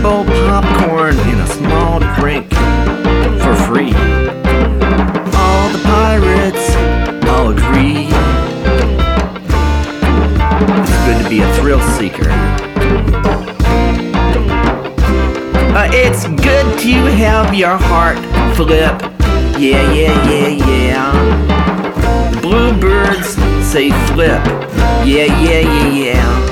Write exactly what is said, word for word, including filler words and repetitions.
old popcorn and a small drink for free. All the pirates all agree. It's good to be a thrill seeker. Uh, it's good to have your heart flip. Yeah, yeah, yeah, yeah. The bluebirds say flip. Yeah, yeah, yeah, yeah.